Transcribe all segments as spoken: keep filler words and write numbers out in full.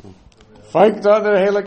Today's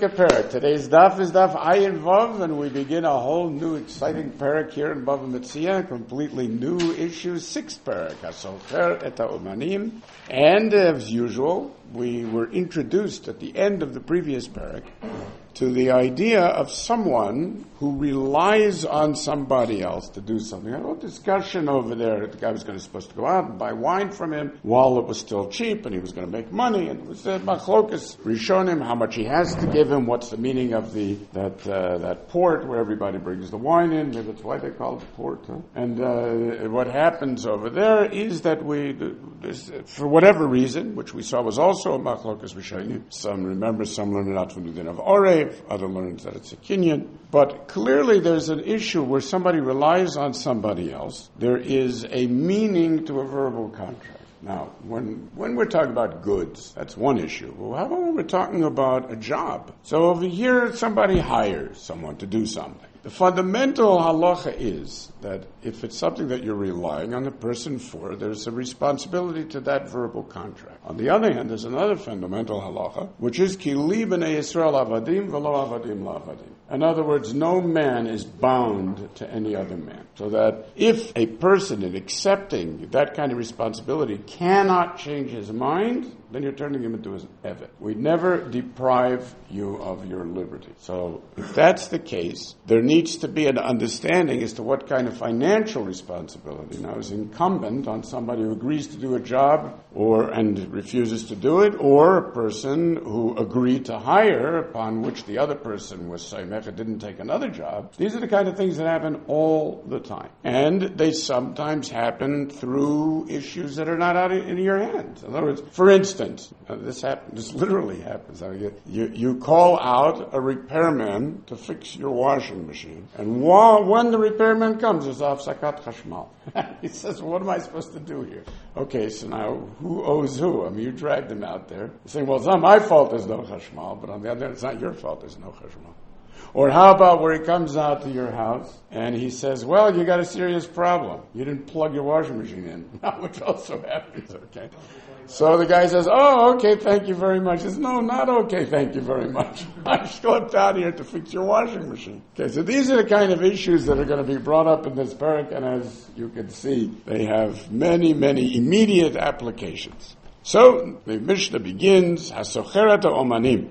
daf is daf Ayin Vav, and we begin a whole new exciting parak here in Bava Metzia, completely new issue, sixth parak, Hasocher et HaOmanim. And as usual, we were introduced at the end of the previous parak to the idea of someone who relies on somebody else to do something. I had a discussion over there. The guy was going to supposed to go out and buy wine from him while it was still cheap, and he was going to make money. And it was uh, machlokas rishonim, how much he has to give him. What's the meaning of the that uh, that port where everybody brings the wine in? Maybe that's why they call it port. Huh? And uh, what happens over there is that we, this, for whatever reason, which we saw was also a machlokas rishonim. Some remember, some learn it out from the din of Orev. Other learns that it's a kinyan. But clearly there's an issue where somebody relies on somebody else. There is a meaning to a verbal contract. Now, when when we're talking about goods, that's one issue. Well, how about when we're talking about a job? So over here, somebody hires someone to do something. The fundamental halacha is that if it's something that you're relying on the person for, there's a responsibility to that verbal contract. On the other hand, there's another fundamental halacha, which is ki li b'nei Yisrael avadim v'lo avadim la'avadim. In other words, no man is bound to any other man. So that if a person in accepting that kind of responsibility cannot change his mind, then you're turning him into an evet. We never deprive you of your liberty. So if that's the case, there needs to be an understanding as to what kind of financial responsibility now is incumbent on somebody who agrees to do a job or and refuses to do it, or a person who agreed to hire upon which the other person was saying that didn't take another job. These are the kind of things that happen all the time. And they sometimes happen through issues that are not out in your hands. In other words, for instance, uh, this happens, this literally happens. I mean, you, you call out a repairman to fix your washing machine, and while, when the repairman comes, there's afsakat chashmal. He says, well, what am I supposed to do here? Okay, so now, who owes who? I mean, you dragged him out there. You're saying, well, it's not my fault there's no chashmal, but on the other hand, it's not your fault there's no chashmal. Or how about where he comes out to your house and he says, well, you got a serious problem. You didn't plug your washing machine in, which also happens, okay? So the guy says, oh, okay, thank you very much. He says, no, not okay, thank you very much. I schlepped out here to fix your washing machine. Okay, so these are the kind of issues that are going to be brought up in this parak, and as you can see, they have many, many immediate applications. So the Mishnah begins, Hasocheret Omanim.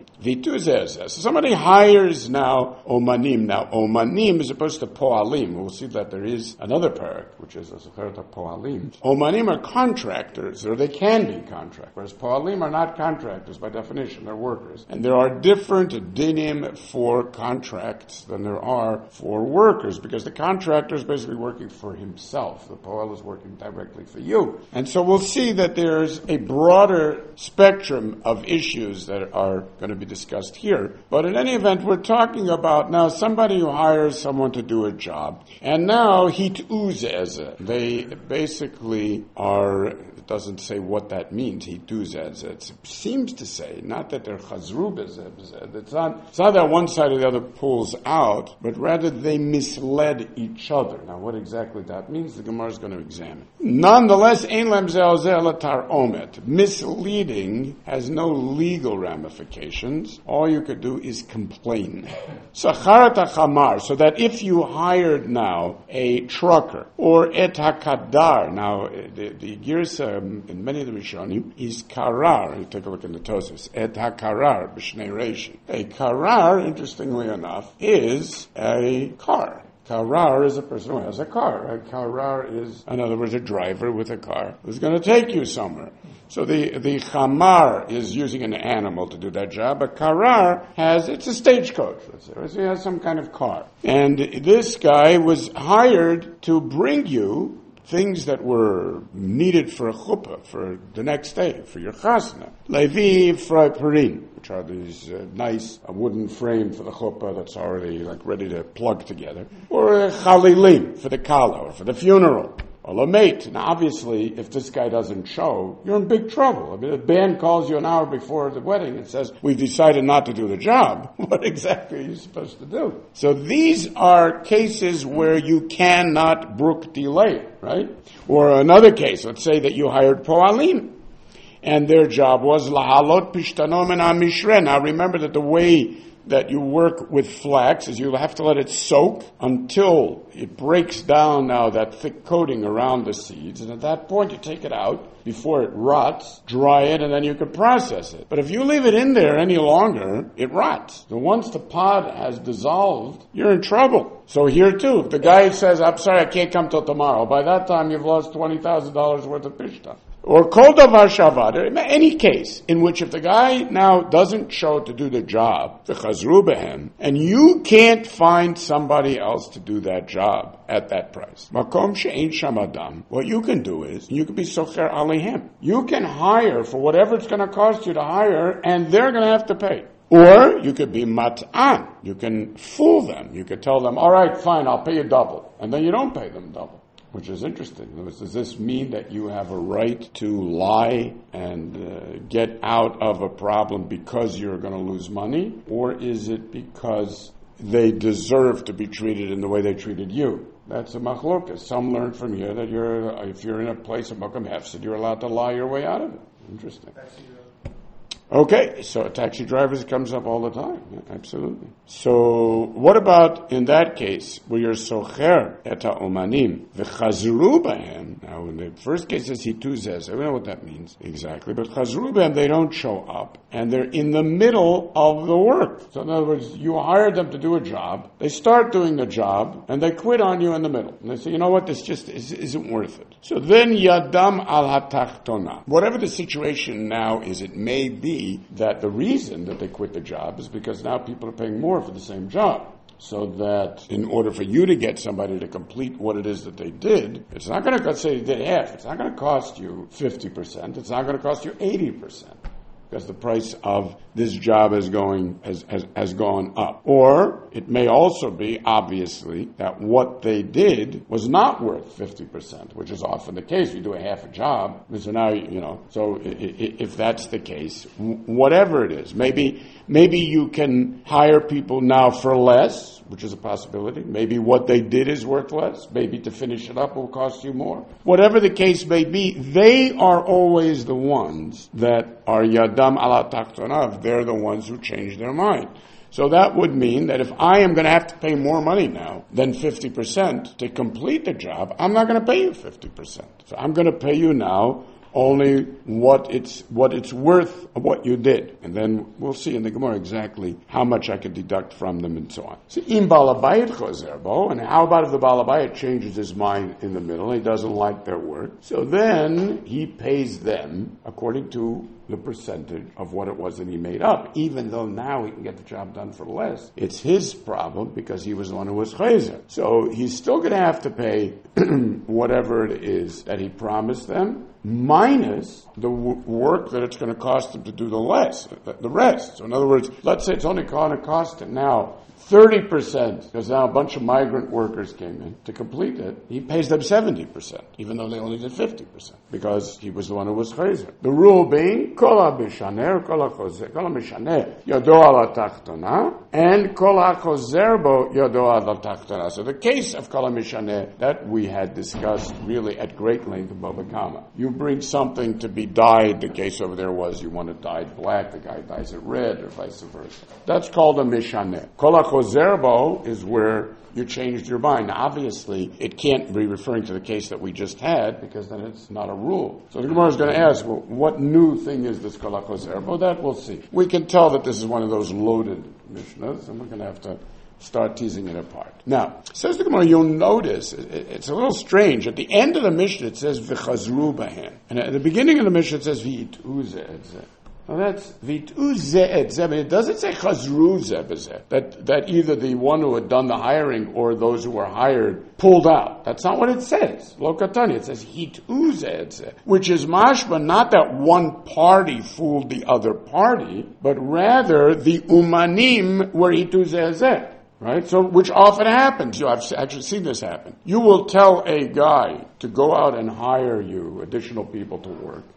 So somebody hires now Omanim. Now Omanim is opposed to Poalim. We'll see that there is another parak, which is Hasocheret Poalim. Omanim are contractors, or they can be contractors, whereas Poalim are not contractors by definition, they're workers. And there are different dinim for contracts than there are for workers, because the contractor is basically working for himself. The Poal is working directly for you. And so we'll see that there's a broader spectrum of issues that are going to be discussed here. But in any event, we're talking about now somebody who hires someone to do a job, and now hituzeze. They basically are, it doesn't say what that means, hituzeze. It seems to say, not that they're chazru bezeh. It's not, it's not that one side or the other pulls out, but rather they misled each other. Now what exactly that means, the Gemara is going to examine. Nonetheless, ein lem zeh zeh latar omet. Misleading has no legal ramifications. All you could do is complain. Sacharat chamar, so that if you hired now a trucker or et hakadar, now the, the girsa in many of the Rishonim is karar. You take a look in the Tosfos. Et hakarar b'shnei reishim. A karar, interestingly enough, is a car. Karar is a person who has a car. A karar is, in other words, a driver with a car who's going to take you somewhere. So the, the chamar is using an animal to do that job. A karar has, it's a stagecoach, let's say. So he has some kind of car. And this guy was hired to bring you things that were needed for a chuppah, for the next day, for your chasna. Levi freiperin, which are these uh, nice uh, wooden frame for the chuppah that's already like ready to plug together. Or a chalilim, for the kala, or for the funeral. Or lamate. Now obviously, if this guy doesn't show, you're in big trouble. I mean, if the band calls you an hour before the wedding and says, we've decided not to do the job, what exactly are you supposed to do? So these are cases where you cannot brook delay, right? Or another case, let's say that you hired poalim. and their job was lahalot pishtanom and amishre. Now remember that the way that you work with flax is you have to let it soak until it breaks down now that thick coating around the seeds, and at that point you take it out before it rots, dry it, and then you can process it. But if you leave it in there any longer, it rots. So once the pod has dissolved, you're in trouble. So here too, if the guy says, I'm sorry, I can't come till tomorrow, by that time you've lost twenty thousand dollars worth of pishtan. Or kol davar shavad, any case in which if the guy now doesn't show to do the job, v'chazru behem, and you can't find somebody else to do that job at that price, makom she'ein sham adam, what you can do is, you can be socher alehim. You can hire for whatever it's going to cost you to hire, and they're going to have to pay. Or you could be mat'an. You can fool them. You could tell them, all right, fine, I'll pay you double. And then you don't pay them double. Which is interesting. Does this mean that you have a right to lie and uh, get out of a problem because you're going to lose money? Or is it because they deserve to be treated in the way they treated you? That's a machlokas. Some learn from here that you're, if you're in a place of Mokum Hefsid, you're allowed to lie your way out of it. Interesting. Okay, so taxi drivers comes up all the time. Yeah, absolutely. So, what about in that case where you're socher et ha'omanim v'chazru b'hem? Now, in the first case it's hituzes. I don't know what that means exactly, but chazru b'hem, they don't show up, and they're in the middle of the work. So, in other words, you hired them to do a job. They start doing the job, and they quit on you in the middle. And they say, you know what? This just isn't worth it. So then yadam al hatachtona. Whatever the situation now is, it may be that the reason that they quit the job is because now people are paying more for the same job. So that in order for you to get somebody to complete what it is that they did, it's not going to say they did half. It's not going to cost you fifty percent. It's not going to cost you eighty percent. Because the price of this job is going has, has has gone up. Or it may also be, obviously, that what they did was not worth fifty percent, which is often the case. You do a half a job, so now, you know, so if that's the case, whatever it is, maybe maybe you can hire people now for less, which is a possibility. Maybe what they did is worth less. Maybe to finish it up will cost you more. Whatever the case may be, they are always the ones that are yadam ala taktonav. They're the ones who change their mind. So that would mean that if I am going to have to pay more money now than fifty percent to complete the job, I'm not going to pay you fifty percent. So I'm going to pay you now only what it's what it's worth of what you did. And then we'll see in the Gemara exactly how much I can deduct from them and so on. So, im balabayit chozer bo, and how about if the balabayit changes his mind in the middle, he doesn't like their work, so then he pays them according to the percentage of what it was that he made up, even though now he can get the job done for less. It's his problem because he was the one who was chayzer. So he's still going to have to pay whatever it is that he promised them, minus the w- work that it's going to cost him to do the less, the, the rest. So in other words, let's say it's only going to cost him now thirty percent, because now a bunch of migrant workers came in to complete it. He pays them seventy percent, even though they only did fifty percent, because he was the one who was chayzer. The rule being, kol ha-mishaneh, kol ha-chozer, kol ha-mishaneh, yado ala tachtona, and kol ha-chozer bo, yado ala tachtona. So the case of kol ha-mishaneh, that we had discussed really at great length in Baba Kama. You bring something to be dyed, the case over there was you want it dyed black, the guy dyes it red, or vice versa. That's called a mishaneh. Kol ha-chozer bo is where you changed your mind. Now, obviously, it can't be referring to the case that we just had, because then it's not a rule. So the Gemara is going to ask, well, what new thing is this kol ha-chozer bo? That we'll see. We can tell that this is one of those loaded Mishnahs, and we're going to have to start teasing it apart. Now, says the Gemara, you'll notice, it's a little strange. At the end of the Mishnah, it says v'chazru b'hem. And at the beginning of the Mishnah, it says v'yitu zeh zeh. Now that's v'yitu zeh zeh. It doesn't say chazru zeh b'zeh. That, that either the one who had done the hiring or those who were hired pulled out. That's not what it says. Lo katani. It says hitu zeh zeh. Which is mashma, not that one party fooled the other party, but rather the umanim were hitu zeh zeh. Right? So, which often happens. You know, I've actually seen this happen. You will tell a guy to go out and hire you additional people to work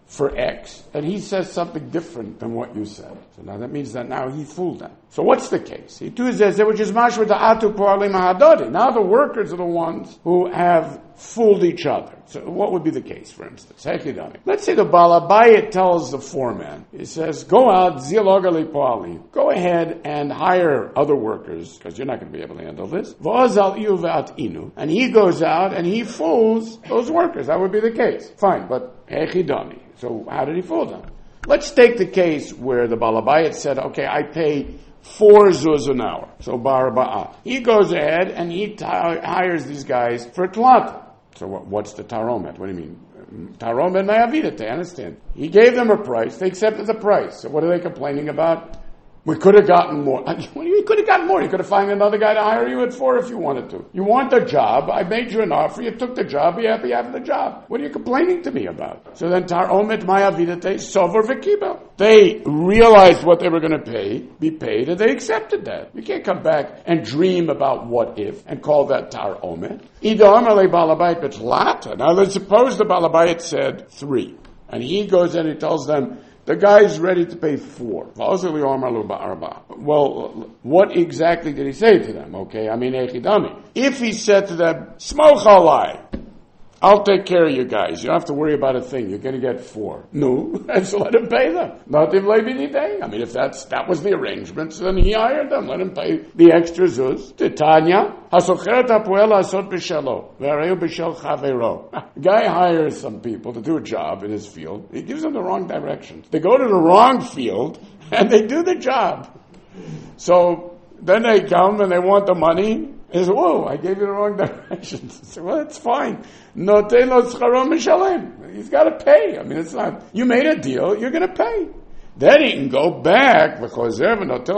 for X, and he says something different than what you said. So now that means that now he fooled them. So what's the case? He too says, which is mashma ta'atu po'alim ha'adodi. Now the workers are the ones who have fooled each other. So what would be the case, for instance? Let's say the Balabayit tells the foreman, he says, go out, zilogali po'alim. Go ahead and hire other workers, because you're not going to be able to handle this. And he goes out and he fools those workers. That would be the case. Fine, but hechidani. So how did he fool them? Let's take the case where the Balabayit said, okay, I pay four zuz an hour. So bar ba'ah. He goes ahead and he t- hires these guys for tlata. So what, what's the taromet? What do you mean? Taromet ma'avidate, I understand. He gave them a price. They accepted the price. So what are they complaining about? We could have gotten more. What do you mean, could have gotten more? You could have found another guy to hire you at four if you wanted to. You want the job. I made you an offer. You took the job. Be happy having the job. What are you complaining to me about? So then, tar omet ma'avidate sover v'kibel. They realized what they were going to pay, be paid, and they accepted that. You can't come back and dream about what if and call that tar omet. Now let's suppose the Balabayit said three, and he goes in and he tells them, the guy's ready to pay four. Well, what exactly did he say to them? Okay, I mean, if he said to them, smoke alai, I'll take care of you guys. You don't have to worry about a thing. You're going to get four. No, and so let him pay them. Not if I mean, if that's that was the arrangement, so then he hired them. Let him pay the extra zuz. Titania, guy hires some people to do a job in his field. He gives them the wrong directions. They go to the wrong field and they do the job. So then they come and they want the money. He says, whoa, I gave you the wrong directions. I said, well, it's fine. He's got to pay. I mean, it's not, you made a deal, you're going to pay. Then he can go back, because he can go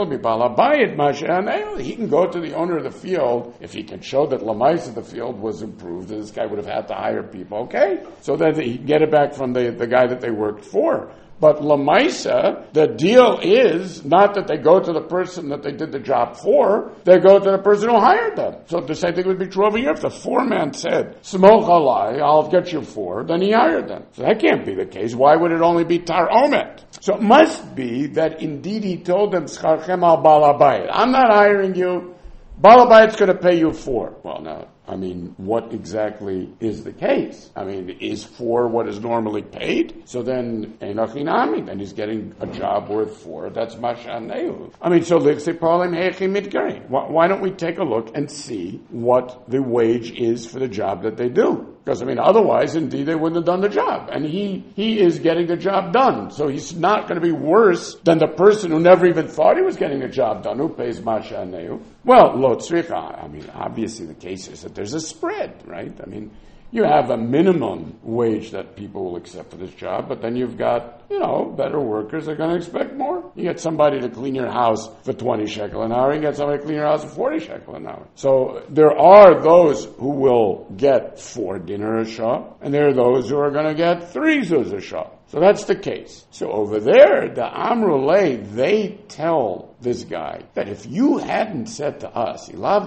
to the owner of the field, if he can show that Lamais of the field was improved, that this guy would have had to hire people, okay? So that he can get it back from the, the guy that they worked for. But Lamaisa, the deal is not that they go to the person that they did the job for, they go to the person who hired them. So the same thing would be true over here. If the foreman said, Smoch alai, I'll get you four, then he hired them. So that can't be the case. Why would it only be tar omet? So it must be that indeed he told them, Scharchem al balabayit. I'm not hiring you. Balabayit's going to pay you four. Well, now, I mean, what exactly is the case? I mean, is four what is normally paid? So then, Einachinami, then he's getting a job worth four. That's Mashaneu. I mean, so why don't we take a look and see what the wage is for the job that they do? Because, I mean, otherwise, indeed, they wouldn't have done the job. And he, he is getting the job done. So he's not going to be worse than the person who never even thought he was getting the job done, who pays Mashaneu. Well, lo tzricha, I mean, obviously the case is that there's a spread, right? I mean, you have a minimum wage that people will accept for this job, but then you've got, you know, better workers are going to expect more. You get somebody to clean your house for twenty shekel an hour, you get somebody to clean your house for forty shekel an hour. So there are those who will get four dinner a shah, and there are those who are going to get three zuz a shah. So that's the case. So over there, the Amrulay, they tell this guy that if you hadn't said to us,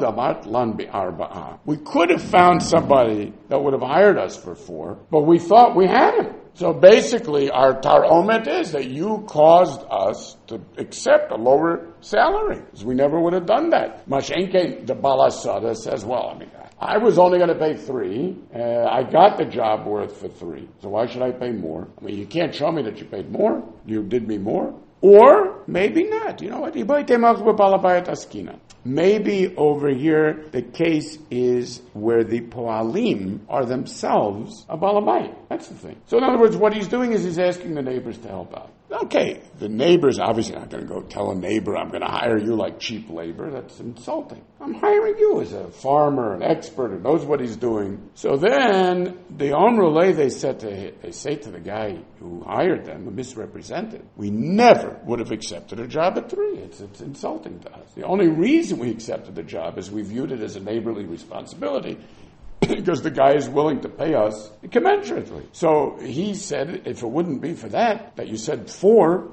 we could have found somebody that would have hired us for four, but we thought we had him. So basically, our tar omet is that you caused us to accept a lower salary, because we never would have done that. Mashenke, the Balasada says, well, I mean, I was only going to pay three. Uh, I got the job worth for three. So why should I pay more? I mean, you can't show me that you paid more. You did me more. Or maybe not. You know what? Maybe over here the case is where the poalim are themselves a balabayit. That's the thing. So in other words, what he's doing is he's asking the neighbors to help out. Okay, the neighbor's obviously not going to go tell a neighbor, I'm going to hire you like cheap labor. That's insulting. I'm hiring you as a farmer, an expert who knows what he's doing. So then, the Omrulay, they said to they say to the guy who hired them, who misrepresented, we never would have accepted a job at three. It's, it's insulting to us. The only reason we accepted the job is we viewed it as a neighborly responsibility. because the guy is willing to pay us commensurately. So he said, if it wouldn't be for that, that you said four,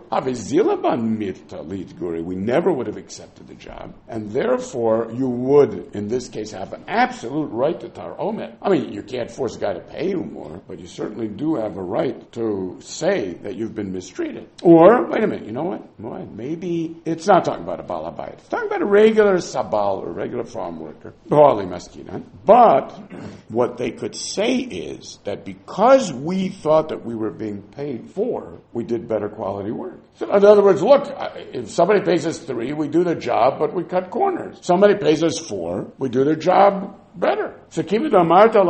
we never would have accepted the job, and therefore you would, in this case, have an absolute right to tar omet. I mean, you can't force a guy to pay you more, but you certainly do have a right to say that you've been mistreated. Or, wait a minute, you know what? Well, maybe it's not talking about a balabayit. It's talking about a regular sabal or a regular farm worker. But what they could say is that because we thought that we were being paid for, we did better quality work. So in other words, look, if somebody pays us three, we do the job, but we cut corners. Somebody pays us four, we do the job better. So we did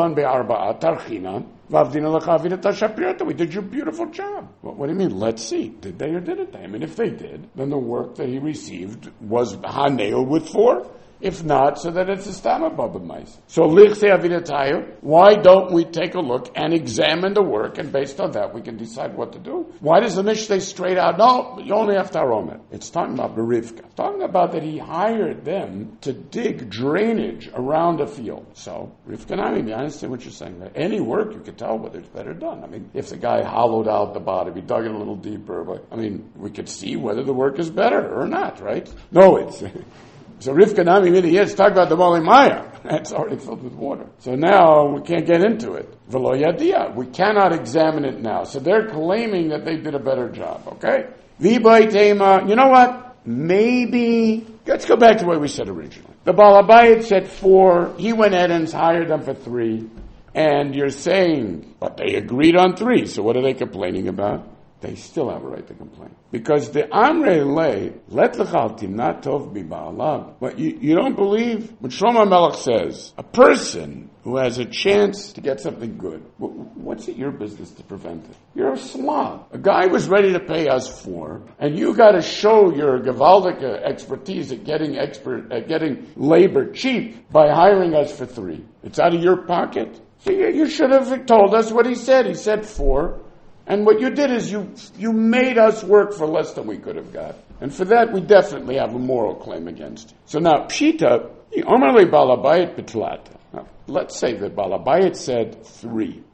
your beautiful job. Well, what do you mean? Let's see. Did they or didn't they? I mean, if they did, then the work that he received was hanel with four. If not, so that it's a stama babamais. So lichse avidatayu, why don't we take a look and examine the work, and based on that we can decide what to do? Why does the Mishnah say straight out, no, you only have to aromet? It's talking about Berivka. It's talking about that he hired them to dig drainage around a field. So, Rivka, I mean, I understand what you're saying. Any work, you can tell whether it's better done. I mean, if the guy hollowed out the bottom, he dug it a little deeper, but, I mean, we could see whether the work is better or not, right? No, it's... So Rivka Nami really is talk about the Moli Maya. It's already filled with water. So now we can't get into it. V'lo yadia. We cannot examine it now. So they're claiming that they did a better job. Okay. V'bay tema. You know what? Maybe. Let's go back to what we said originally. The Balabayit said four. He went ahead and hired them for three. And you're saying, but they agreed on three. So what are they complaining about? They still have a right to complain. Because the Amrei Le, let l'chal timnat tov bi ba'alav. But you, you don't believe what Shlomo Melech says. A person who has a chance to get something good, what's it your business to prevent it? You're a slob. A guy was ready to pay us four, and you got to show your Gavaldic expertise at getting expert at getting labor cheap by hiring us for three. It's out of your pocket. So you, you should have told us what he said. He said four. And what you did is you you made us work for less than we could have got. And for that, we definitely have a moral claim against you. So now, Pshita, Omerle Balabayit Betlata. Now, let's say that Balabayit said three.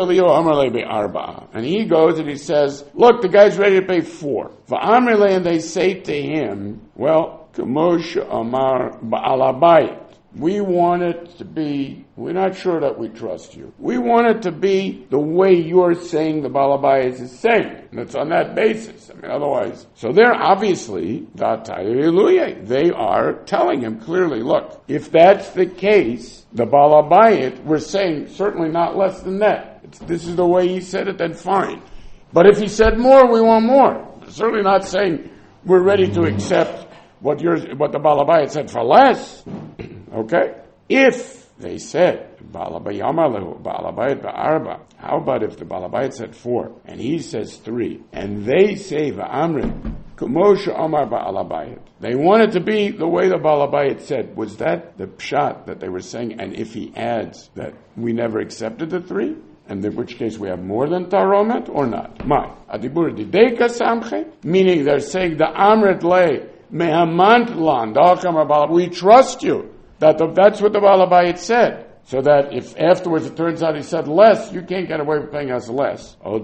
And he goes and he says, look, the guy's ready to pay four. And they say to him, well, Kamosh Amar Balabayit. We want it to be, we're not sure that we trust you. We want it to be the way you're saying the Balabayit is saying. And it's on that basis. I mean, otherwise. So they're obviously, they are telling him clearly, look, if that's the case, the Balabayit, we're saying certainly not less than that. It's, this is the way he said it, then fine. But if he said more, we want more. We're certainly not saying we're ready to accept what you're, what the Balabayit said for less. Okay? If they said, how about if the Balabayit said four, and he says three, and they say, they want it to be the way the Balabayit said. Was that the pshat that they were saying? And if he adds that we never accepted the three, and in which case we have more than taromet, or not? My. Meaning they're saying the Amrit Le, we trust you. That the, that's what the Balabayit said. So that if afterwards it turns out he said less, you can't get away with paying us less. Or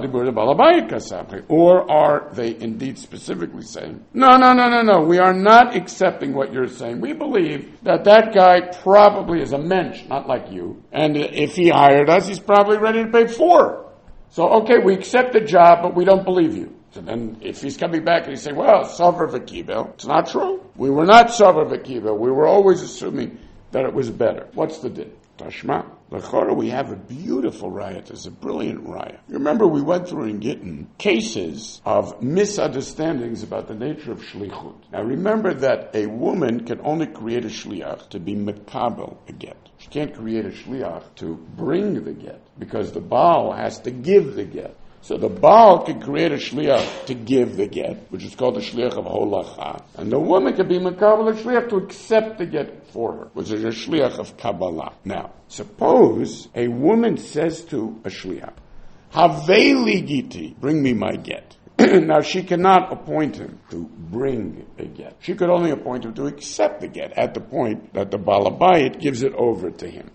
are they indeed specifically saying, no, no, no, no, no, we are not accepting what you're saying. We believe that that guy probably is a mensch, not like you. And if he hired us, he's probably ready to pay four. So, okay, we accept the job, but we don't believe you. So then, if he's coming back and he's saying, well, Sover V'Kibel, it's not true. We were not Sover V'Kibel. We were always assuming that it was better. What's the din? Tashma. L'chora, we have a beautiful riot. It's a brilliant riot. You remember we went through in Gittin cases of misunderstandings about the nature of shlichut. Now remember that a woman can only create a shliach to be mekabel a get. She can't create a shliach to bring the get, because the Baal has to give the get. So the Baal can create a shliach to give the get, which is called the shliach of holacha. And the woman can be mekabel a shliach to accept the get for her, which is a shliach of kabbalah. Now, suppose a woman says to a shliach, Haveli giti, bring me my get. Now she cannot appoint him to bring a get. She could only appoint him to accept the get at the point that the Balabayit gives it over to him.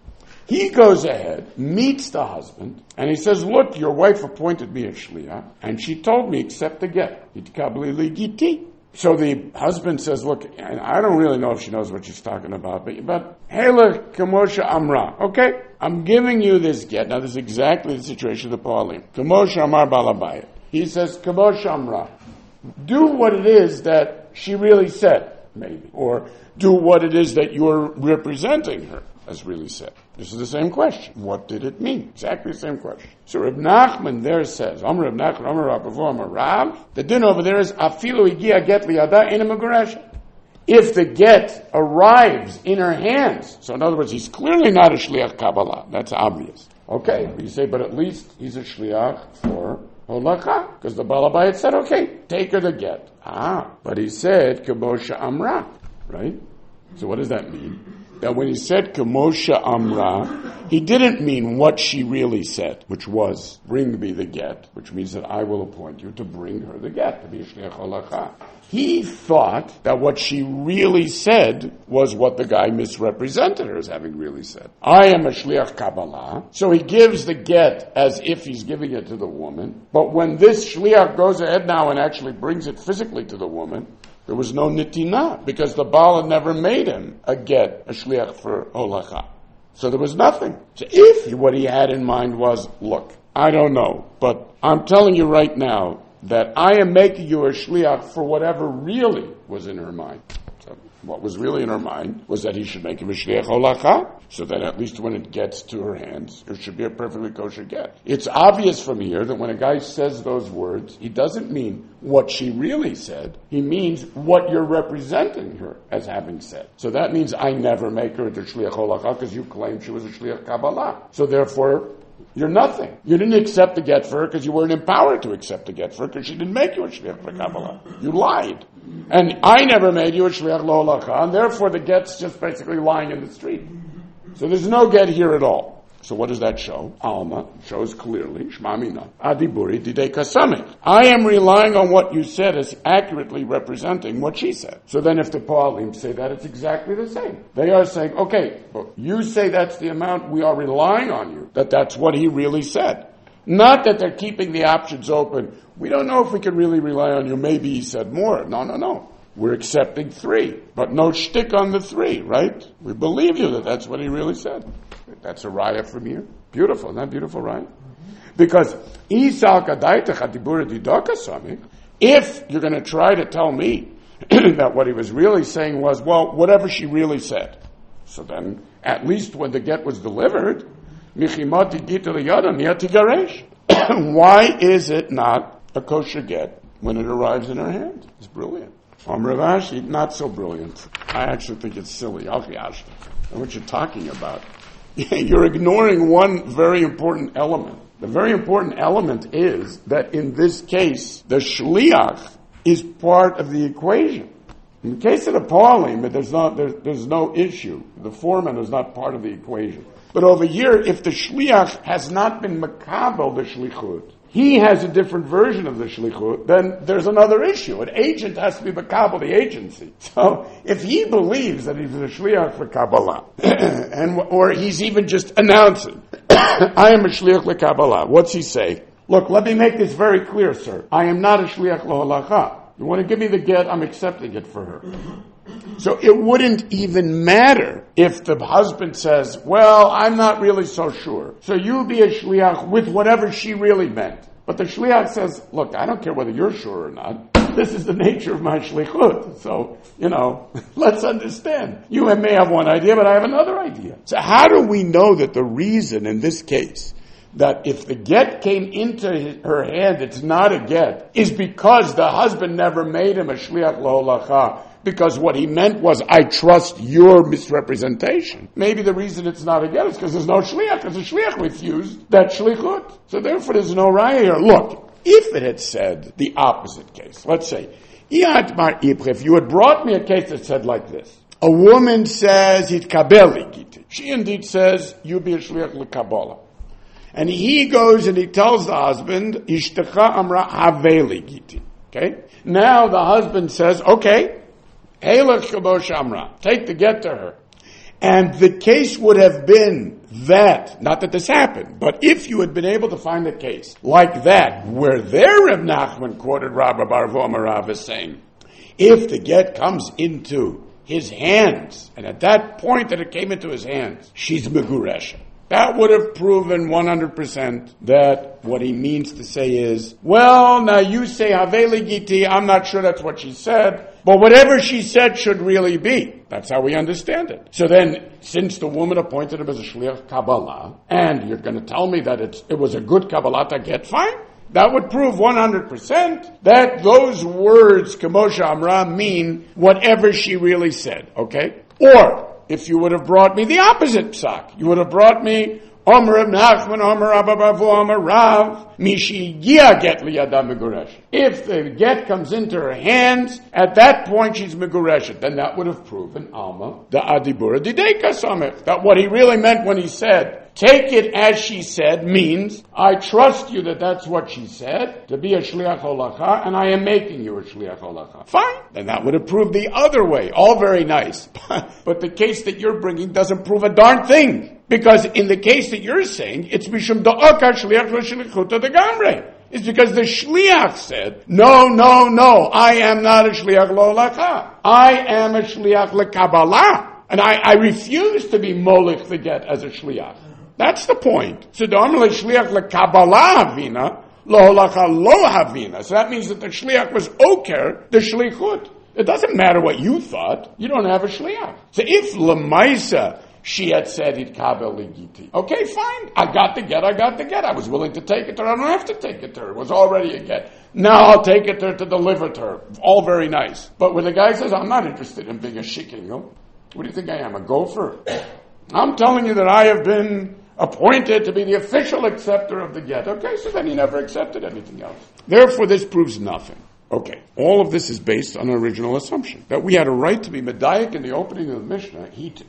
He goes ahead, meets the husband, and he says, look, your wife appointed me a shliach, and she told me, accept the get. Itkabli li giti. So the husband says, look, and I don't really know if she knows what she's talking about, but, but Hela Kamosha Amra. Okay, I'm giving you this get. Now, this is exactly the situation of the Pauline. Kamosha Amar Balabayit. He says, Kamosha Amra. Do what it is that she really said, maybe. Or do what it is that you're representing her has really said. This is the same question. What did it mean? Exactly the same question. So Reb Nachman there says, Amar Reb Nachman, Amar Rab Avo, Amar Rav, the din over there is, Afilu igia get liyada ena meguresha. If the get arrives in her hands, so in other words, he's clearly not a shliach Kabbalah. That's obvious. Okay, you say, but at least he's a shliach for holacha, because the Balabayit said, okay, take her the get. Ah, but he said, Kamosha Amra, right? So what does that mean? That when he said Kamosha Amra, he didn't mean what she really said, which was, bring me the get, which means that I will appoint you to bring her the get, to be a shliach holacha. He thought that what she really said was what the guy misrepresented her as having really said. I am a shliach Kabbalah, so he gives the get as if he's giving it to the woman, but when this shliach goes ahead now and actually brings it physically to the woman, there was no nitina, because the Baal had never made him a get, a shliach for holacha. So there was nothing. So if what he had in mind was, look, I don't know, but I'm telling you right now that I am making you a shliach for whatever really was in her mind. So what was really in her mind was that he should make him a shliach holacha, so that at least when it gets to her hands, it should be a perfectly kosher get. It's obvious from here that when a guy says those words, he doesn't mean what she really said. He means what you're representing her as having said. So that means I never make her into shliach holacha because you claimed she was a shliach Kabbalah. So therefore, you're nothing. You didn't accept the get for her because you weren't empowered to accept the get for her because she didn't make you a shliach for Kabbalah. You lied. And I never made you a shliach holacha, and therefore the get's just basically lying in the street. So there's no get here at all. So what does that show? Alma shows clearly, Shma Mina, Adiburi Didei Kasamech. I am relying on what you said as accurately representing what she said. So then if the Paulim say that, it's exactly the same. They are saying, okay, well, you say that's the amount, we are relying on you, that that's what he really said. Not that they're keeping the options open. We don't know if we can really rely on you. Maybe he said more. No, no, no. We're accepting three, but no shtick on the three, right? We believe you that that's what he really said. That's a raya from here. Beautiful, not beautiful, right? Because if you're going to try to tell me that what he was really saying was, well, whatever she really said, so then at least when the get was delivered, why is it not a kosher get when it arrives in her hand? It's brilliant. From Rav Ashi, not so brilliant. I actually think it's silly. I don't know what you're talking about. You're ignoring one very important element. The very important element is that in this case, the shliach is part of the equation. In the case of the Paulim, there's, not, there, there's no issue. The foreman is not part of the equation. But over here, if the shliach has not been makabel the shlichut, he has a different version of the shlichut, then there's another issue. An agent has to be makabel the agency. So if he believes that he's a shliach for Kabbalah, and or he's even just announcing, I am a shliach for Kabbalah, what's he say? Look, let me make this very clear, sir. I am not a shliach l'holacha. You want to give me the get, I'm accepting it for her. So it wouldn't even matter if the husband says, well, I'm not really so sure. So you be a shliach with whatever she really meant. But the shliach says, look, I don't care whether you're sure or not. This is the nature of my shlichut. So, you know, let's understand. You may have one idea, but I have another idea. So how do we know that the reason in this case that if the get came into his, her hand, it's not a get, is because the husband never made him a shliach l'holacha? Because what he meant was, I trust your misrepresentation. Maybe the reason it's not a get is because there's no shliach, because the shliach refused that shlichut. So therefore there's no raya here. Look, if it had said the opposite case, let's say, if you had brought me a case that said like this, a woman says, she indeed says, you be a shliach l'kabbalah. And he goes and he tells the husband, Ishtecha amra haveli giti. Okay? Now the husband says, okay, Eilach Kabosh Amra, take the get to her. And the case would have been that, not that this happened, but if you had been able to find a case like that, where there Reb Nachman quoted Rabbi Bar Voma Rav as saying, if the get comes into his hands, and at that point that it came into his hands, she's Meguresha. That would have proven one hundred percent that what he means to say is, well, now you say Haveli Giti, I'm not sure that's what she said, but whatever she said should really be. That's how we understand it. So then, since the woman appointed him as a Shliach Kabbalah, and you're going to tell me that it's, it was a good Kabbalah to get, fine. That would prove one hundred percent that those words, Kamosha Amra, mean whatever she really said, okay? Or, if you would have brought me the opposite psak, you would have brought me Omer Reb Nachman, Omer Rabba Bavu, Omer Rav, Mishi Gia get liyada meguresh. If the get comes into her hands, at that point she's megureshet. Then that would have proven Alma, the Adibura Dideka Samech. That what he really meant when he said, take it as she said, means, I trust you that that's what she said, to be a Shliach Holacha, and I am making you a Shliach Holacha. Fine. Then that would have proved the other way. All very nice. But the case that you're bringing doesn't prove a darn thing. Because in the case that you're saying, it's Mishum Da'aka Shliach L'Shlichuta Degamre. It's because the Shliach said, no, no, no, I am not a Shliach L'Holacha. I am a Shliach L'Kabbalah. And I, I refuse to be Molich the get as a Shliach. That's the point. So the Amr Shliach L'Kabbalah Havina, L'Holacha Lo Havina. So that means that the Shliach was Oker, the Shlichut. It doesn't matter what you thought. You don't have a Shliach. So if Lamaisa, she had said it kabel ligiti. Okay, fine. I got the get, I got the get. I was willing to take it to her. I don't have to take it to her. It was already a get. Now I'll take it to her to deliver to her. All very nice. But when the guy says, I'm not interested in being a shikingo, what do you think I am, a gopher? I'm telling you that I have been appointed to be the official acceptor of the get. Okay, so then he never accepted anything else. Therefore, this proves nothing. Okay, all of this is based on an original assumption that we had a right to be medayik in the opening of the Mishnah. Hit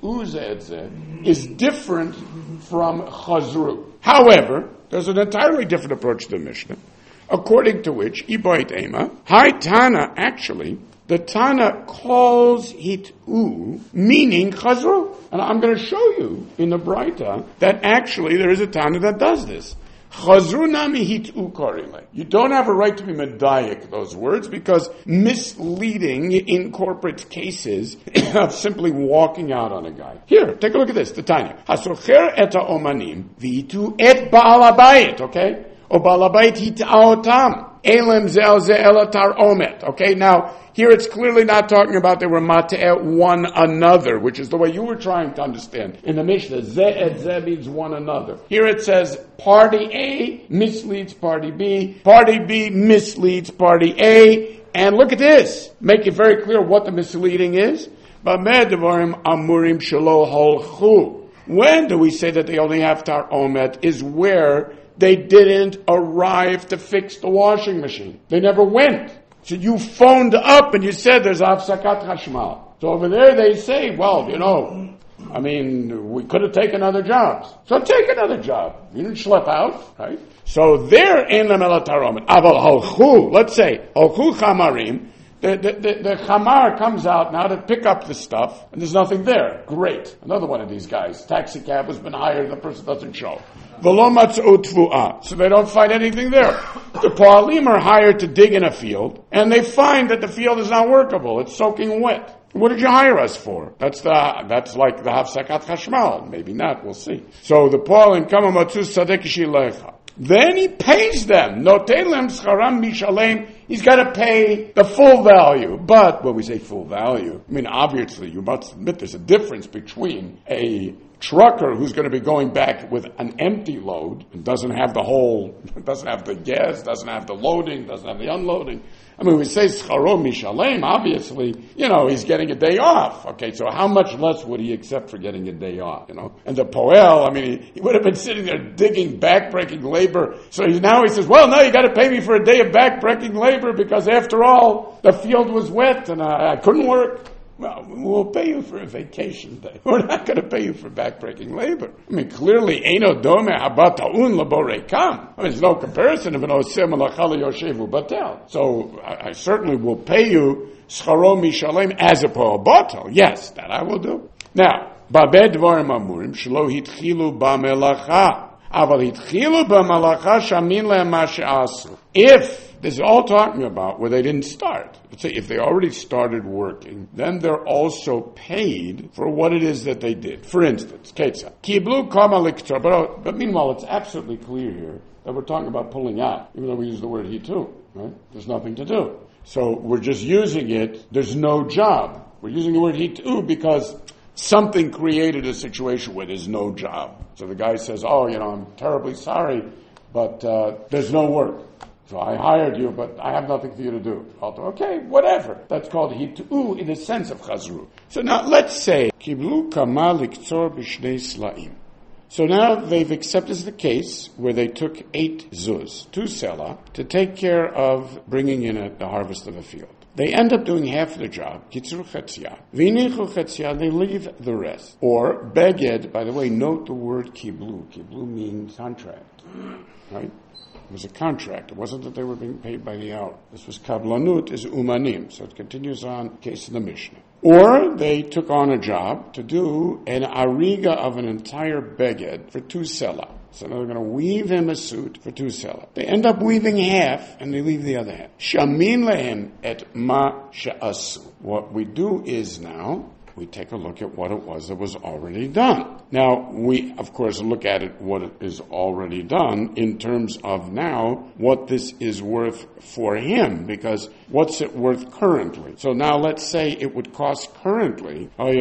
uzeh is different from chazru. However, there's an entirely different approach to the Mishnah, according to which ibayit ema hi Tana actually the Tana calls hit u meaning chazru, and I'm going to show you in the Braita that actually there is a Tana that does this. Chazru nami hitu korile. You don't have a right to be medayik those words because misleading incorporates cases of simply walking out on a guy. Here, take a look at this. The Tanya. Hasocher et ha'omanim v'itu et ba'al habayit. Okay, o ba'al habayit hita'otam elem zel ze elatar omet. Okay, now here it's clearly not talking about they were mateh one another, which is the way you were trying to understand. In the Mishnah, ze et ze means one another. Here it says party A misleads party B, party B misleads party A, and look at this. Make it very clear what the misleading is. amurim shelo holchu. When do we say that they only have tar omet? Is where they didn't arrive to fix the washing machine. They never went. So you phoned up and you said there's hafsakat chashmal. So over there they say, well, you know, I mean, we could have taken other jobs. So take another job. You didn't schlep out, right? So there in the melataromet. Aval halchu, let's say, halchu chamarim, the, the, the, the chamar comes out now to pick up the stuff, and there's nothing there. Great. Another one of these guys. Taxi cab has been hired, and the person doesn't show. So they don't find anything there. The Pa'alim are hired to dig in a field, and they find that the field is not workable. It's soaking wet. What did you hire us for? That's the that's like the hafsakat chashmal. Maybe not. We'll see. So the Pa'alim come amatzu sadek shilecha. Then he pays them. Notelem scharam mishalem. He's got to pay the full value. But when we say full value, I mean obviously you must admit there's a difference between a trucker who's going to be going back with an empty load and doesn't have the whole, doesn't have the gas, doesn't have the loading, doesn't have the unloading. I mean, we say scharo mishalem, obviously, you know, he's getting a day off. Okay, so how much less would he accept for getting a day off, you know? And the poel, I mean, he, he would have been sitting there digging backbreaking labor. So he, now he says, well, no, you got to pay me for a day of backbreaking labor because after all, the field was wet and I, I couldn't work. Well, we'll pay you for a vacation day. We're not going to pay you for backbreaking labor. I mean, clearly, Eino Dome Habataun Labore Kam. I mean, there's no comparison of an Oseh Malachali Yoshevu Batel. So, I, I certainly will pay you Scharo Mishalem as a Po'abatel. Yes, that I will do. Now, Babed dvarim amurim shelo hitchilu b'melacha. Aval hitchilu b'melacha shamin lehem ma she'asu. If, this is all talking about where they didn't start. Let's say if they already started working, then they're also paid for what it is that they did. For instance, Ketzah. Kiblu kama liktor. But, but meanwhile, it's absolutely clear here that we're talking about pulling out, even though we use the word hitu, right? There's nothing to do. So we're just using it, there's no job. We're using the word hitu because something created a situation where there's no job. So the guy says, oh, you know, I'm terribly sorry, but uh, there's no work. So I hired you, but I have nothing for you to do. Okay, whatever. That's called hitu in the sense of chazru. So now let's say, kiblu kama liktor b'shnei slaim. So now they've accepted the case where they took eight zuz, two selah, to take care of bringing in a, the harvest of a field. They end up doing half the job, kitzur chetzia. V'inichu chetzia, they leave the rest. Or beged, by the way, note the word kiblu. Kiblu means contract, right? It was a contract. It wasn't that they were being paid by the hour. This was kablanut, is umanim. So it continues on, case in the Mishnah. Or they took on a job to do an ariga of an entire beged for two selah. So now they're going to weave him a suit for two selah. They end up weaving half, and they leave the other half. Shamin lehem et ma she'asu. What we do is now, we take a look at what it was that was already done. Now, we, of course, look at it, what it is already done, in terms of now, what this is worth for him, because what's it worth currently? So now let's say it would cost currently, what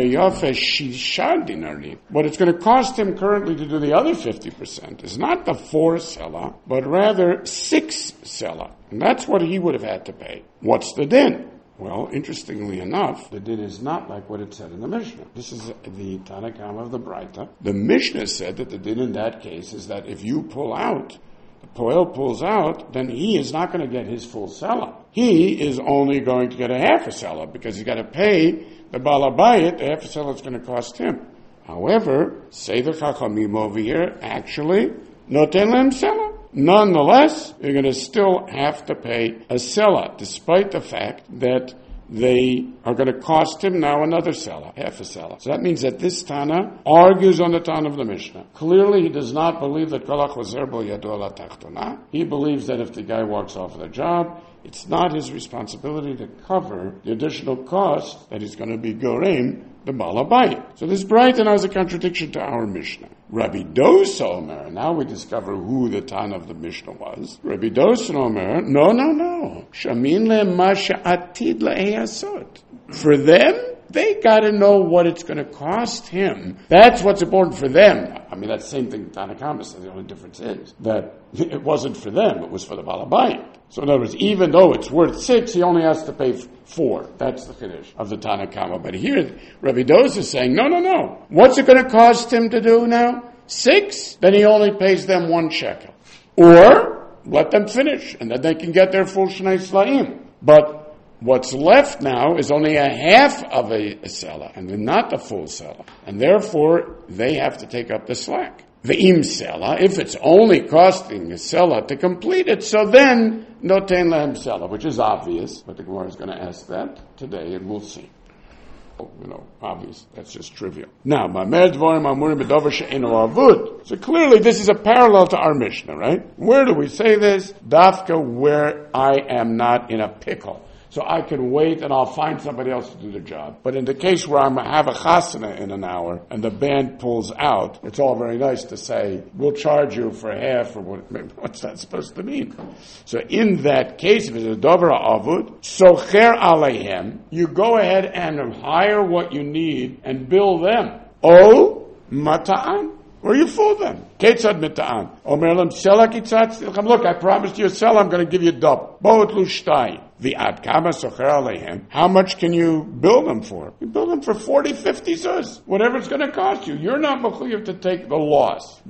it's going to cost him currently to do the other fifty percent is not the four selah, but rather six selah. And that's what he would have had to pay. What's the din? Well, interestingly enough, the din is not like what it said in the Mishnah. This is the Tanna Kama of the Braita. The Mishnah said that the din in that case is that if you pull out, the poel pulls out, then he is not going to get his full selah. He is only going to get a half a selah because he's got to pay the balabayit, the half a selah is going to cost him. However, say the Chachamim over here, actually, noten lem selah. Nonetheless, you're going to still have to pay a selah, despite the fact that they are going to cost him now another selah, half a selah. So that means that this Tana argues on the Tana of the Mishnah. Clearly, he does not believe that kolach wazer bo yado ala tachtona. He believes that if the guy walks off of the job, it's not his responsibility to cover the additional cost that he's going to be gorem the balabayit. So this Braita now is a contradiction to our Mishnah. Rabbi Dosa Omer, now we discover who the Tana of the Mishnah was. Rabbi Dosa Omer, no, no, no. Shamin le masha atid le'eyasot. For them, they got to know what it's going to cost him. That's what's important for them. I mean, that's the same thing Tanna Kama says. The only difference is that it wasn't for them, it was for the balabayit. So in other words, even though it's worth six, he only has to pay four. That's the chiddush of the Tanna Kama. But here, Rabbi Dosa is saying, no, no, no. What's it going to cost him to do now? Six? Then he only pays them one shekel. Or, let them finish, and then they can get their full shnei slaim. But what's left now is only a half of a, a selah, and then not the full selah. And therefore, they have to take up the slack. The im selah, if it's only costing a selah to complete it, so then noten lehem selah, which is obvious, but the Gemara is going to ask that today, and we'll see. You know, obvious. That's just trivial. Now, so clearly this is a parallel to our Mishnah, right? Where do we say this? Dafka, where I am not in a pickle. So I can wait and I'll find somebody else to do the job. But in the case where I have a chasana in an hour and the band pulls out, it's all very nice to say, we'll charge you for half, or what, what's that supposed to mean? So in that case, if it's a dover avud, socher aleihem, you go ahead and hire what you need and bill them. O mata'an, or you fool them. Ketzad mita'an. Omer lem sela kitzatz, look, I promised you a sell, I'm going to give you double. Bo'et lushtai. The ad kama socher aleihem. How much can you bill them for? You bill them for forty, fifty zuz. Whatever it's going to cost you. You're not mechuyev to take the loss.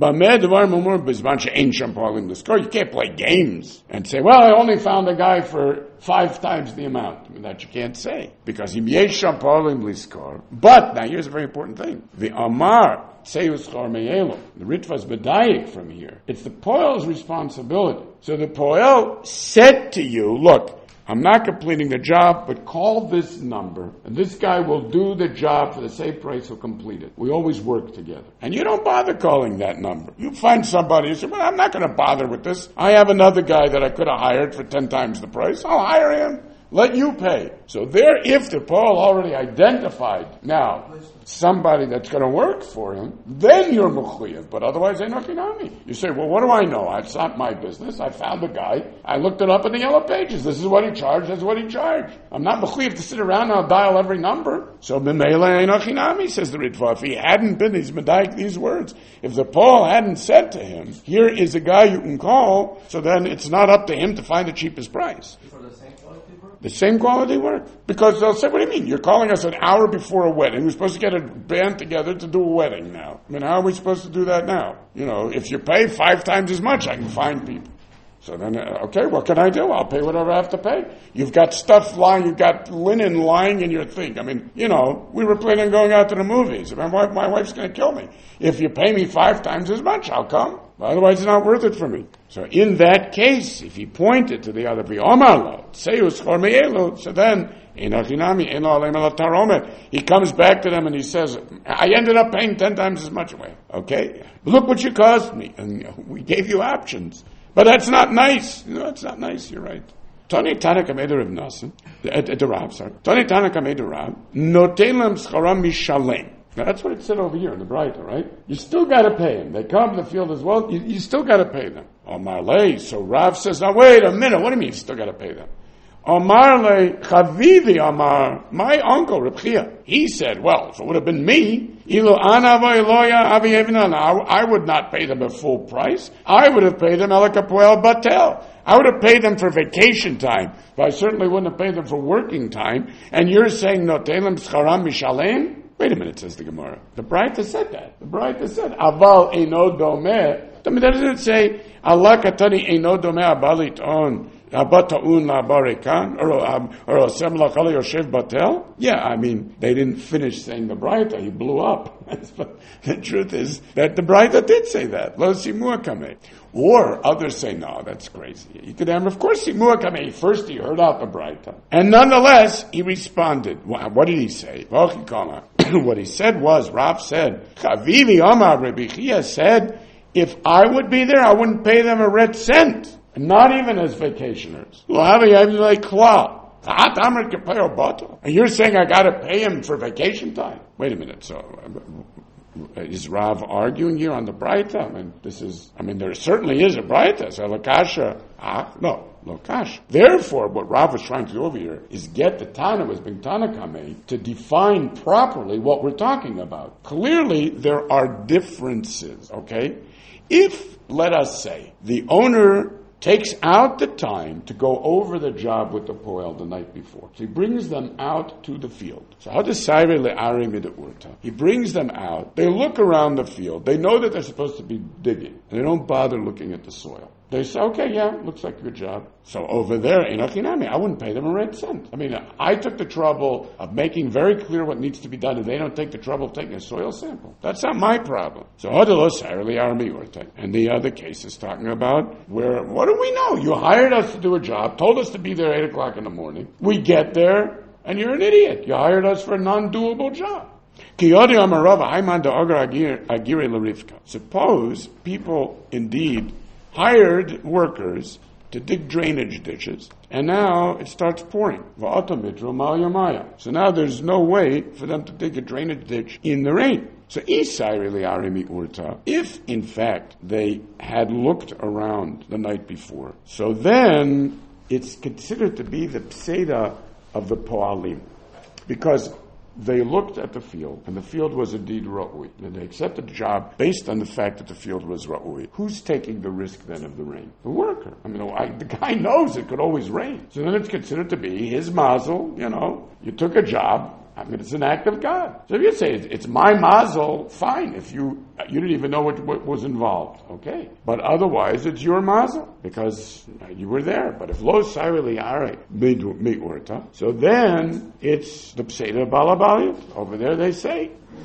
You can't play games and say, well, I only found a guy for five times the amount. I mean, that you can't say. Because im yesham polim liskor. But, now here's a very important thing. The amar, the Ritva's bedayik from here. It's the poel's responsibility. So the poel said to you, look, I'm not completing the job, but call this number, and this guy will do the job for the same price he'll complete it. We always work together. And you don't bother calling that number. You find somebody, you say, well, I'm not going to bother with this. I have another guy that I could have hired for ten times the price. I'll hire him. Let you pay. So there, if the Paul already identified now somebody that's going to work for him, then you're mechuyev. But otherwise, ain't nothing. You say, well, what do I know? It's not my business. I found the guy. I looked it up in the yellow pages. This is what he charged. This is what he charged. I'm not mechuyev to sit around and I'll dial every number. So b'meila ain't nothing, says the Ritva. If he hadn't been, he's medayik these words. If the Paul hadn't said to him, here is a guy you can call, so then it's not up to him to find the cheapest price. The same quality work. Because they'll say, what do you mean? You're calling us an hour before a wedding. We're supposed to get a band together to do a wedding now. I mean, how are we supposed to do that now? You know, if you pay five times as much, I can find people. So then, uh, okay, what can I do? I'll pay whatever I have to pay. You've got stuff lying, you've got linen lying in your thing. I mean, you know, we were planning on going out to the movies. My wife, my wife's going to kill me. If you pay me five times as much, I'll come. Otherwise, it's not worth it for me. So in that case, if he pointed to the other, so then, he comes back to them and he says, I ended up paying ten times as much away. Okay? Look what you cost me. And we gave you options. But that's not nice. No, it's not nice, you're right. Tani Tanaka made Rav Nasan, the Rav, sorry. Tani Tanaka made Rav, Notelam Scharam Mishalem. Now that's what it said over here in the Braita, right? You still gotta pay them. They come to the field as well, you, you still gotta pay them. Omar Le, so Rav says, now wait a minute, what do you mean you still gotta pay them? Omar Le, Chavivi Omar, my uncle, Reb Chia, he said, well, if it would have been me, I would not pay them a full price. I would have paid them Elakapuel Batel. I would have paid them for vacation time, but I certainly wouldn't have paid them for working time. And you're saying, Notelim Scharam Mishalem? Wait a minute, says the Gemara. The Braita said that. The Braita said, Aval Eino Domeh. I mean, doesn't it say, Allah Katani Eino Domeh Abalit On Abataun La Barikan or or Osem Lachali Yoshev Batel? Yeah, I mean, they didn't finish saying the Braita. He blew up. But the truth is that the Braita did say that. Lo Simua Kameh. Or others say, no, that's crazy. He could have, of course, Simua Kameh. First he heard out the Braita. And nonetheless, he responded. What did he say? What he said was, Rav said, Chavivi Omar Rebbe Chia said, if I would be there, I wouldn't pay them a red cent. Not even as vacationers. And you're saying I got to pay him for vacation time? Wait a minute. So uh, is Rav arguing here on the Braita? I mean, this is. I mean, there certainly is a Braita. So Lakasha, ah, no, Lokash. Therefore, what Rav was trying to do over here is get the Tana was being Tanakame to define properly what we're talking about. Clearly, there are differences. Okay, if let us say the owner takes out the time to go over the job with the poel the night before. So he brings them out to the field. So how does Saire le'ari mid'urta? He brings them out. They look around the field. They know that they're supposed to be digging. And they don't bother looking at the soil. They say, okay, yeah, looks like a good job. So over there, Enochinami, I wouldn't pay them a red cent. I mean, I took the trouble of making very clear what needs to be done, and they don't take the trouble of taking a soil sample. That's not my problem. So, and the other case is talking about where, what do we know? You hired us to do a job, told us to be there at eight o'clock in the morning. We get there, and you're an idiot. You hired us for a non-doable job. Suppose people indeed hired workers to dig drainage ditches, and now it starts pouring. So now there's no way for them to dig a drainage ditch in the rain. So if in fact they had looked around the night before, so then it's considered to be the pseda of the poalim, because they looked at the field, and the field was indeed ra'ui. And they accepted the job based on the fact that the field was ra'ui. Who's taking the risk then of the rain? The worker. I mean, I, the guy knows it could always rain. So then it's considered to be his mazel, you know. You took a job. I mean, it's an act of God. So if you say, it's my mazel, fine. If you you didn't even know what, what was involved, okay. But otherwise, it's your mazel, because you were there. But if lo sairi li'are mi'urta, so then it's the pseda balabayit. Over there they say,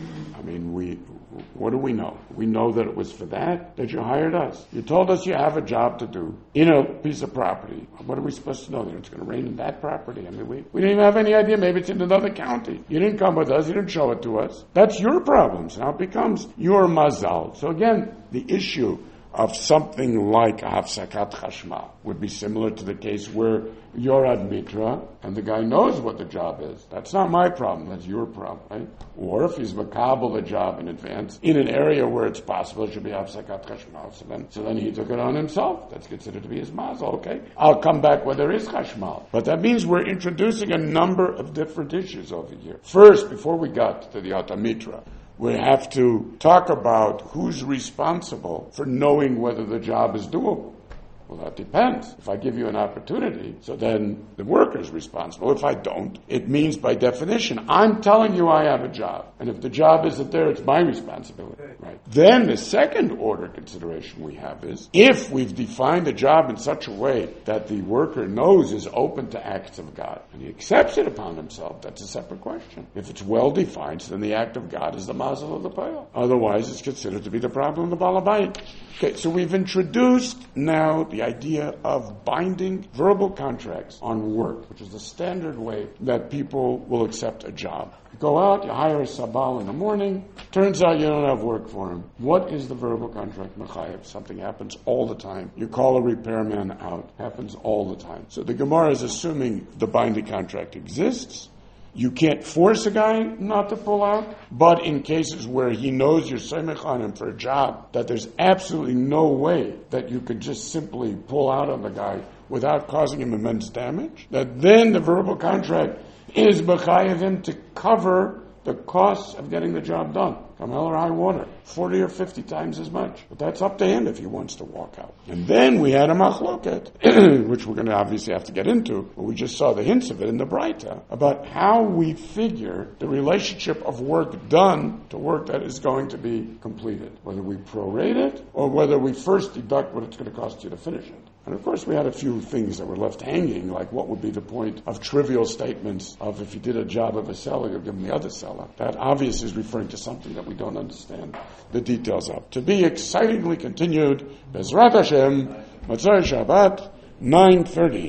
mean, we, what do we know? We know that it was for that, that you hired us. You told us you have a job to do in a piece of property. What are we supposed to know? That it's going to rain in that property. I mean, we, we didn't even have any idea. Maybe it's in another county. You didn't come with us. You didn't show it to us. That's your problems. Now it becomes your mazal. So again, the issue of something like a hafsakat chashmal would be similar to the case where you're at mitra and the guy knows what the job is. That's not my problem. That's your problem, right? Or if he's makabel a job in advance in an area where it's possible it should be hafsakat chashmal, so then, so then he took it on himself. That's considered to be his mazel. Okay, I'll come back where there is chashmal. But that means we're introducing a number of different issues over here. First, before we got to the Ata Mitra, we have to talk about who's responsible for knowing whether the job is doable. Well, that depends. If I give you an opportunity, so then the worker's responsible. If I don't, it means by definition, I'm telling you I have a job. And if the job isn't there, it's my responsibility. Right? Then the second order consideration we have is, if we've defined a job in such a way that the worker knows is open to acts of God, and he accepts it upon himself, that's a separate question. If it's well defined, then the act of God is the mazel of the payal. Otherwise, it's considered to be the problem of the balabayit. Okay, so we've introduced now the idea of binding verbal contracts on work, which is the standard way that people will accept a job. You go out, you hire a sabal in the morning, turns out you don't have work for him. What is the verbal contract mechayev? Something happens all the time. You call a repairman out. Happens all the time. So the Gemara is assuming the binding contract exists. You can't force a guy not to pull out, but in cases where he knows you're soymech on him for a job, that there's absolutely no way that you could just simply pull out on the guy without causing him immense damage, that then the verbal contract is mechayev him to cover the costs of getting the job done. Come hell or high water, forty or fifty times as much. But that's up to him if he wants to walk out. And then we had a machloket, which we're going to obviously have to get into, but we just saw the hints of it in the Braita, about how we figure the relationship of work done to work that is going to be completed. Whether we prorate it, or whether we first deduct what it's going to cost you to finish it. And of course we had a few things that were left hanging, like what would be the point of trivial statements of if you did a job of a seller, you'll give him the other seller. That obviously is referring to something that we don't understand the details of. To be excitingly continued, Bezrat Hashem, Matzai Shabbat, nine thirty.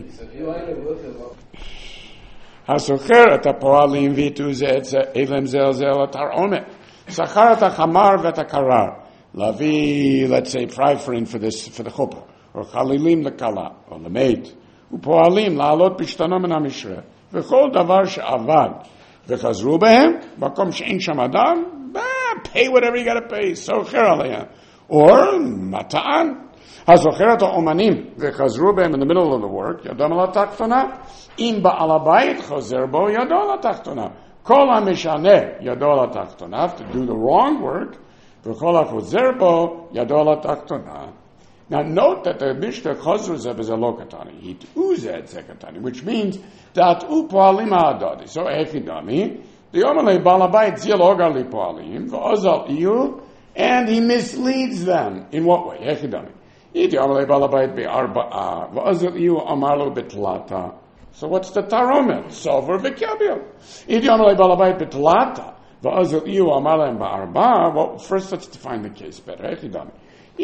Hasocher et hapoalim v'yitu ze et ze elem zel zel et haromet. Sachar et hachamar v'et hakarar. Lavi, let's say, fryfrin for this, for the chuppah. Or chalilim lekala, or lemeid. Upoalim la'alot b'shtanom min ha'mishre. V'chol davar she'avad. V'chazru behem, b'kom she'en sham adam, pay whatever you gotta pay. Socher aliyah. Or, mata'an. Hazocher et ha'omanim. V'chazru behem in the middle of the work. Yadam ala tachtona. Im ba'al habayit chozer bo yado ala tachtona. Kol ha'mishaneh yado ala tachtona. Have to do the wrong work. V'chol ha'chozer bo yado ala tachtona. Now note that the Mishnah Chazru is a lokatani, hit uzed zekatani, which means that u poalim ha'adadi. So echidami, the omelei balabayit zil ogar li poalim, v'ozal iyu, and he misleads them. In what way? Echidami. Iti omelei balabayit be'arba'a, v'ozal iyu amarlo betlata. So what's the taromet? Sover v'kyabil. Iti omelei balabayit betlata, v'ozal iyu amarlo be'arba'a. Well, first let's define the case better. Echidami. So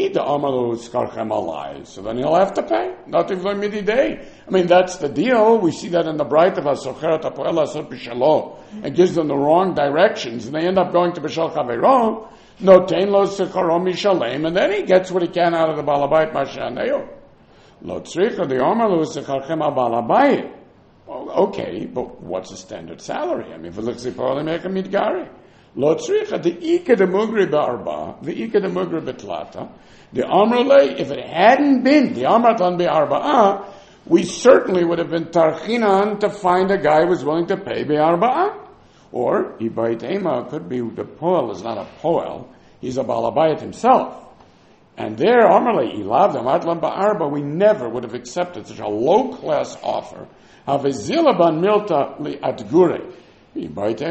then he'll have to pay. Nothing for midi day. I mean, that's the deal. We see that in the bright of Hasocheret HaPoel Asot B'Shalo. It gives them the wrong directions, and they end up going to B'Shal Chavero. Notein lo Secharom Mishalem, and then he gets what he can out of the Balabayit Mashaneo. Lo Tzricha the Omalu Secharchem HaBalabayit. Well, okay, but what's the standard salary? I mean, V'Lichzi Poelim Eka Midgari. Lo tzricha the ika de mugri be'arba, the ika de mugri be'tlata, the amrle, if it hadn't been the amratan be'arba'ah, we certainly would have been tarchinan to find a guy who was willing to pay be'arba'ah. Or, ibayit ema, could be the poel is not a poel, he's a balabayit himself. And there, amrle, ilav, the matlan be'arba, we never would have accepted such a low-class offer of a zilaban milta li atgure. The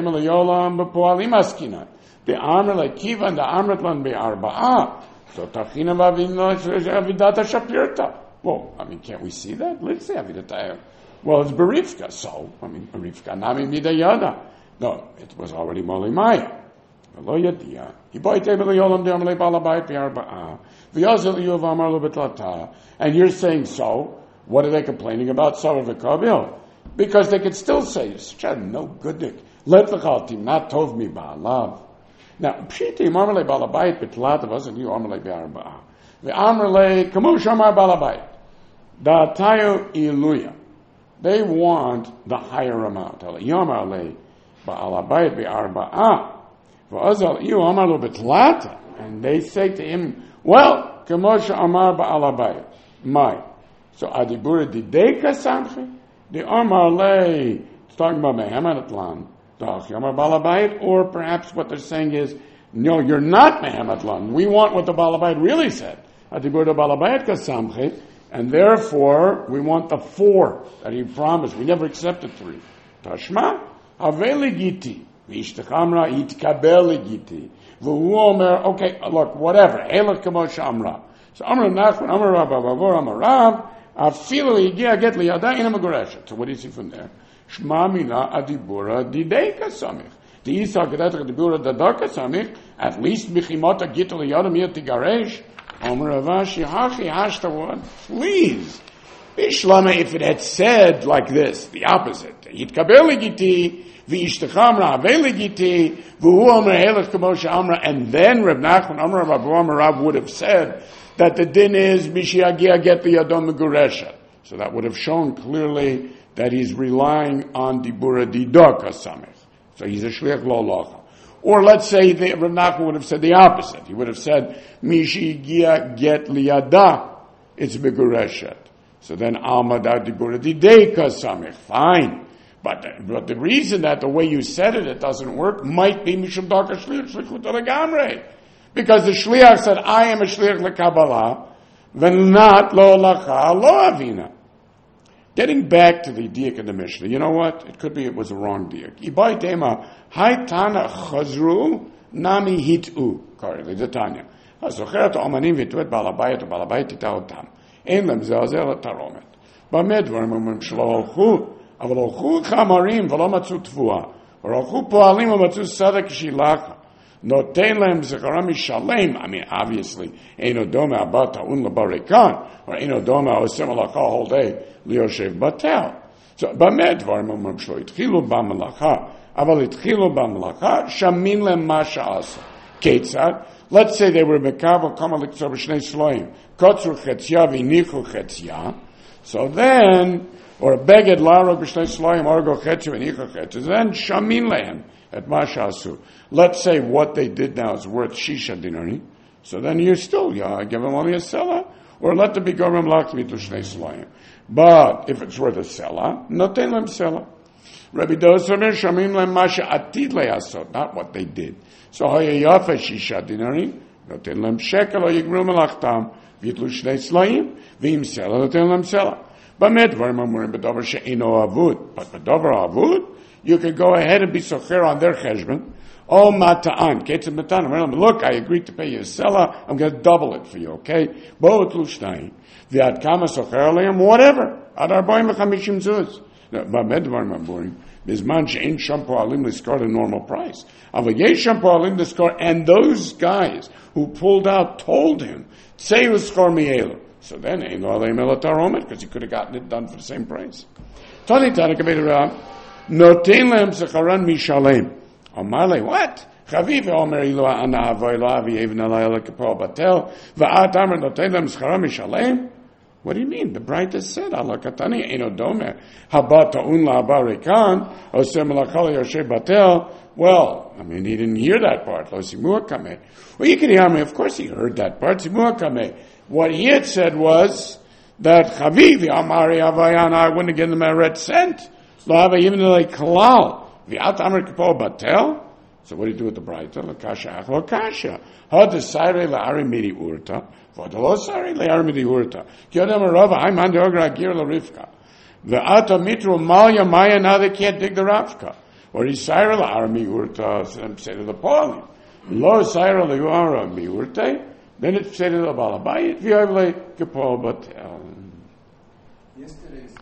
Amr like Kiva and the Amratlan be Arba'a. So Tachina Avidata Shapirta. Well, I mean, can't we see that? Let's say Avidata. Well, it's Berivka, so I mean Berivka Nami Midayada. No, it was already Molimaya. Lo yadia. Hibayte b'leyolam de'amalei balabayit v'arba'ah. V'yazil yuv amar lo b'tlata. And you're saying so. What are they complaining about? Sarah v'kabil. Because they could still say, such a no goodnik. Let l'chaltim, not tov mi ba'alav. Now, pshiti amarle balabayit b'tlata wasn't you amarle v'arba'ah. V'amarle kamosh amar balabayit. Da'atayu iluya. They want the higher amount. Yamarle ba'alabayit v'arba'ah. V'azal iyu amar lo b'tlata. And they say to him, well, kamosh amar ba'alabayit. My. So adibura dideka samchi. The Amar Le, it's talking about Mehemet Lan, Amar Balabayit, or perhaps what they're saying is, no, you're not Mehemet Lan. We want what the Balabayit really said. Adibur de Balabayit Kasamche, and therefore we want the four that he promised. We never accepted three. Tashma, Haveli Giti, Vishtachamra, Itkabeli Giti. V'hu Omer, okay, look, whatever. Elach Kamosh Amra. So Amra Nachman, Amra Rab, Avavor, Amra Rab, Afilu yigia get liyada ina maguresha. So what do you see from there? Shma mina adibura dideka samich. The isa gedatek adibura dadaka samich. At least bichimota git liyada miyat tigaresh. Omer avashi hachi hashtawad. Please. Bishlama, if it had said like this, the opposite. Yitkabeli giti, v'ishtachamra aveli giti, v'hu omer helech kamosha amra, and then Reb Nachman Amar Rav Avraham Rav would have said that the din is mishiagia get the yadom meguresha. So that would have shown clearly that he's relying on dibura didoka samech. So he's a shliach lo locha. Or let's say the Rav Nachman would have said the opposite. He would have said mishiagia get liyada, it's meguresha. So then almada dibura dideka samech. Fine. But, but the reason that the way you said it, it doesn't work, might be mishum daka shliach shlichut legamrei. Because the shliach said, I am a shliach lekabbalah, then not lo lacha, lo avina. Getting back to the diak of the Mishnah, you know what? It could be it was a wrong diak. Ibai dema, hai tana chazru, nami hitu. Correctly, the Tanya. Hasocheret omanim vituet balabayit, balabayit titaotam. Ein lem zeazel taromet. Bamed dvarim umim shlo olchu, aval olchu chamarim, velo matzu tvua. Or olchu poalim, matzu sadek shilacha. Noten lem zecharam shalem. I mean, obviously, Eino Doma Abata Un Labarikan, or Eino Doma Osem Alacha whole day, Lioshev Batel. So, Bamed Varmum Shlo, Itchilu Bamalacha, Aval Itchilu Bamalacha, Shamin Lem Masha Asa. Ketzad, let's say they were Mekavo Kamalik Tzor B'Shnei Shloim, Kotzru Chetzia V'Nichu Chetzia. So then, or Beged Laro B'Shnei Shloim, Orgo Chetzia V'Nichu Chetzia, then Shamin Lem. At Mashasu. Let's say what they did now is worth Shisha Dinari. So then you still yeah, give them only a selah. Or let them be Gorim Lakmi to Shnei Salayim. But if it's worth a selah, noten lem selah. Rabbi Dosamer Shamim lem Masha Atid le'asot. Not what they did. So Hayayafa Shisha Dinari. Noten lem shekel or Yigru Melachtam. Vitlu Shnei Salayim. Vim selah. Noten lem selah. But Medvar Mamurim Bedover She'ino Avud. But Bedover Avud, you could go ahead and be socher on their cheshbon. Oh, mata'an, ketzim mata'an. Look, I agreed to pay you a selah. I'm going to double it for you, okay? Bo tlushnayim. V'ad kama socher aleim, whatever. Ad arboim v'chamishim zuz. Ba'med dvar maburim. Bizman she'en sham po'alim l'skor the normal price. Ava yesh sham po'alim l'skor, and those guys who pulled out told him, tzei l'skor mi'elu. So then, ein lo aleim elataromet, because he could have gotten it done for the same price. Tani tani kabed rab. Noten lem zecharan mishalem. Amarle, what? Chaviv omer ilo ana avoy lo avi even alay lekapol batel. Va'at amar noten lem zecharan mishalem. What do you mean? The Braita said, Allah katani eno domer. Haba ta'un la'aba rekan. Osem la'chal yoshe batel. Well, I mean, he didn't hear that part. Lo simua kameh. Well, you can hear me. Of course he heard that part. Simua kameh. What he had said was that Chaviv amari avayana, I wouldn't have given him a red cent. So what do you do with the Braita? L'kasha ach l'kasha. Ha desire la'ari midi urta. V'adalo sari la'ari midi urta. Kyodem arava, I'm on the ogra agir l'rivka. V'ata mitru malya maya, now they can't dig the rafka. Or desire la'ari midi urta, say to the Pauline. Lo desire la'ari midi urta, then it's say to the Balabayit, v'yavle kepol batel.